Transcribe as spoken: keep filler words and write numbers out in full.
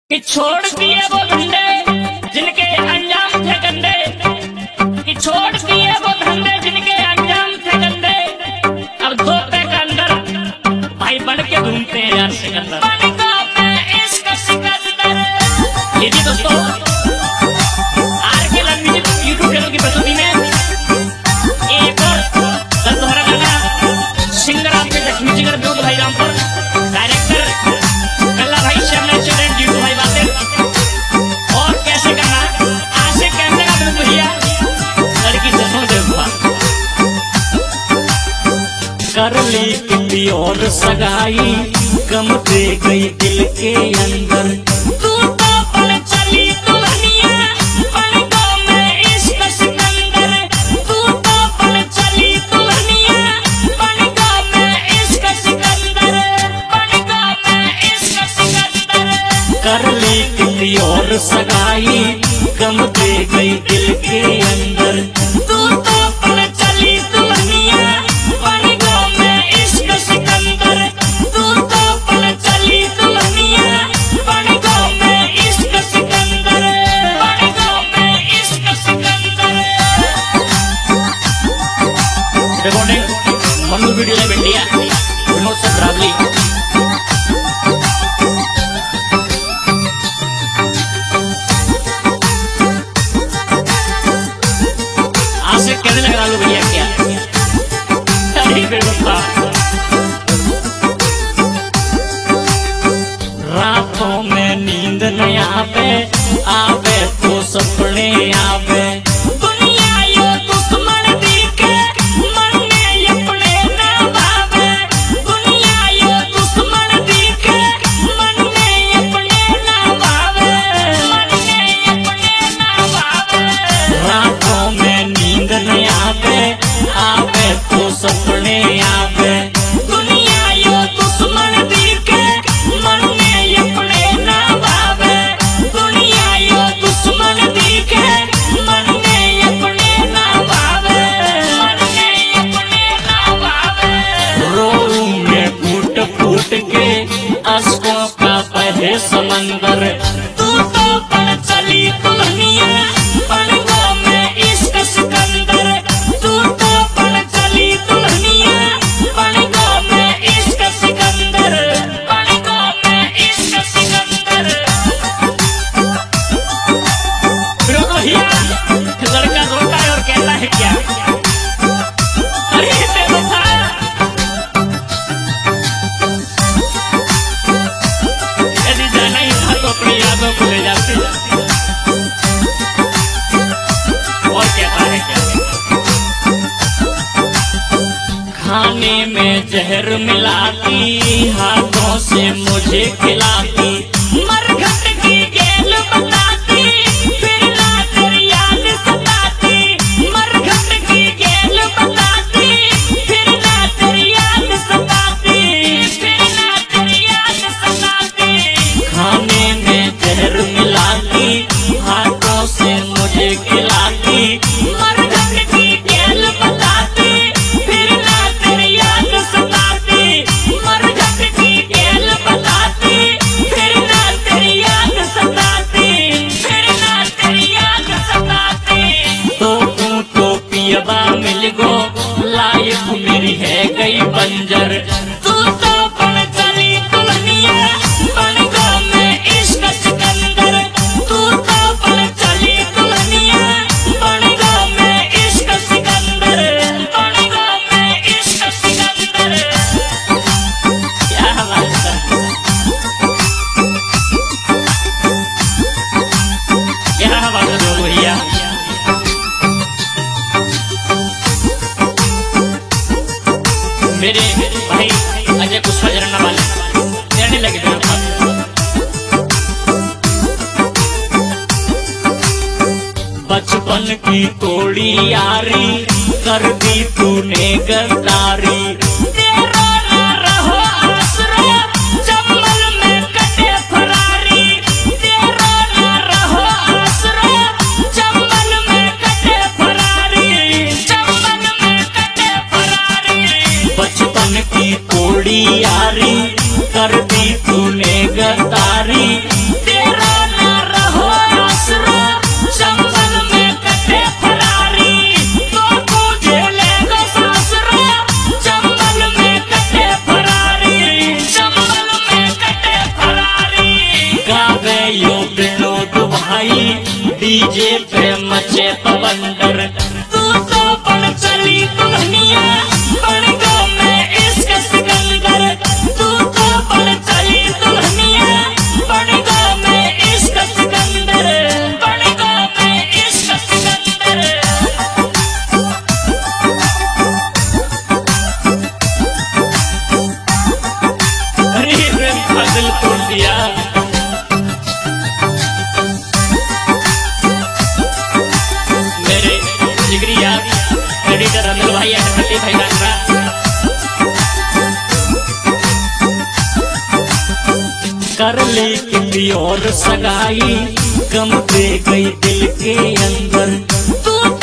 कि छोड़ दिए वो धंधे जिनके अंजाम थे गंदे, कि छोड़ दिए वो धंधे जिनके अंजाम थे गंदे। अब धोते के अंदर भाई बन के घूमते हैं यार सिकंदर। इसका सिकंदर ये जी दोस्तों आर के लव म्यूजिक यूट्यूब चैनल की प्रस्तुति में एक और दोहरा गाना सिंगर आपके लक्ष्मी जिगर ब्यूट भाई रामपुर, डायरेक्टर कल्ला भाई श्यामला चरण जी भाई बातें। और कैसे गाना आज से कैसे का बिल्कुल भैया लड़की चश्मों देखा कर ली किसी और सगाई, गम दे गई दिल के अंदर। तू तो पल चली दुल्हनिया बन गो मैं इसका सिकंदर। तू तो पल चली दुल्हनिया बन गो मैं इसका सिकंदर, बन गो मैं इसका सिकंदर। कर ली किसी और सगाई, गम दे गई दिल के अंदर। तू तो पल चली दुल्हनिया बन गो मैं इसका सिकंदर। तू तो पल चली दुल्हनिया बन गो मैं इसका सिकंदर, बन गो मैं इसका सिकंदर। रिकॉर्डिंग मनु वीडियो में इंडिया विनोद से ब्रावली। आज से कहने लग रहा हूँ भैया क्या अरे बेवफा। रातों में नींद न आवे, आवे तो सपने आवे। दुनिया यो दुश्मन दिखे मन में अपने ना भावे। दुनिया यो दुश्मन दिखे मन में अपने ना भावे, मन में अपने ना भावे। रातों में नींद न आवे, आवे तो सपने आवे। दुनिया यो दुश्मन दिखे मन में अपने ना भावे। दुनिया यो दुश्मन दिखे मन में अपने ना भावे, मन में अपने ना भावे। रोऊं मैं फूट फूट के अश्कों का बहे समंदर। तू तो पल चली दुल्हनिया बन गो मैं इसका सिकंदर। तू तो पल चली दुल्हनिया बन गो मैं इसका सिकंदर, बन गो मैं इसका सिकंदर। फिर भैया लड़का रोता है और कहता है क्या अरे बेवफा। यदि जाना ही था तो अपनी यादों को ले जाते। और कहता है क्या खाने में जहर मिलाती, हाथों से मुझे खिलाती। मरघट की गेल बताती, फिर ना तेरी याद सताती। मरघट की गेल बताती, फिर ना तेरी याद सताती, फिर ना तेरी याद सताती। खाने में जहर मिलाती, हाथों से मुझे खिलाती। मरघट की गेल बताती, फिर ना तेरी याद सताती। मरघट की गेल बताती, फिर ना तेरी याद सताती, फिर ना तेरी याद सताती। तो तू तो पियबा मिल गो, लाइफ मेरी है गई बंजर। तू तो पल चली दुल्हनिया बन गो मैं इसका सिकंदर। तू तो पल चली दुल्हनिया बन गो मैं इसका सिकंदर, बन गो मैं इसका सिकंदर। क्या बात है, क्या बात है भैया। मेरे भाई अजय पुष्पा जरना वाले कहने लगे थे बचपन की तोड़ी यारी, कर दी तूने गद्दारी। तेरा ना रहो आसरा जब मन में कटे फरारी। तेरा ना रहो आसरा जब मन में कटे फरारी, जब मन में कटे फरारी। बचपन की तोड़ी यारी, कर दी तूने गद्दारी। तेरा डीजे पे मचे पवंडर तू तो बन चली दुल्हनिया बन गो मैं इसका सिकंदर तू तो बन चली दुल्हनिया बन गो मैं इसका सिकंदर बन गो मैं इसका सिकंदर। अरे फाजिल तोड़ दिया एडिटर अनिल भाई अटपटी भाई डांसरा कर ले किसी और सगाई गम दे गई दिल के अंदर तू